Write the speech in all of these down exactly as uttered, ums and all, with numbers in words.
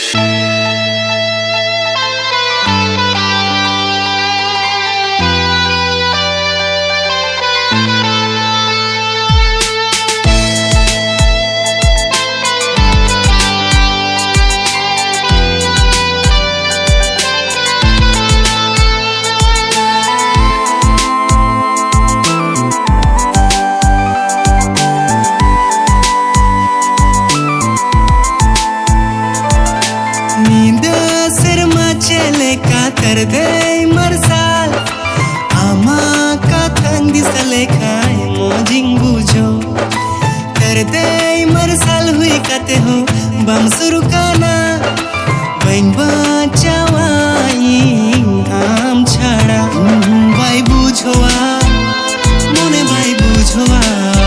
कर दे मरसाल आमा का तंग दिसले खाए मोजिंग बुझो कर दे मरसाल हुई कते हो बम सुरुकाना बन बचावाई आम छाड़ा भाई बुझोआ मोने भाई बुझोआ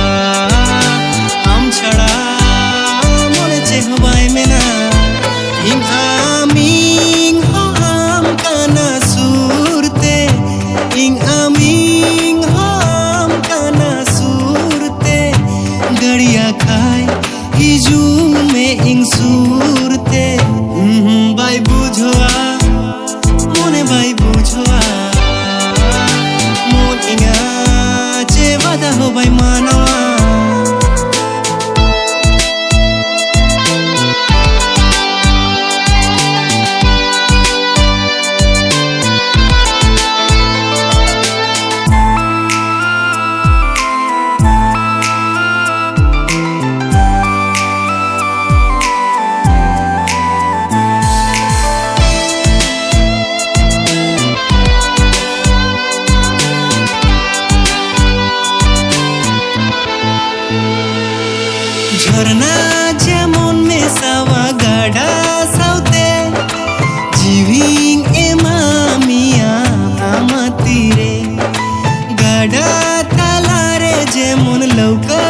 आम छाड़ा मोने चेहो भाई मेना हिंग आमिंग हो आम काना सूरते इंग आमिंग हो आम काना सूरते गड़िया खाए हिजू में इंग सूरते भाई बुझोआ मोने भाई बुझोआ मोन इंगा चे वादा हो भाई मानवा झरना जेमन में सावा गाढ़ा साउते जीविंग एमामिया आमातीरे गाढ़ा तालारे जेमन लौका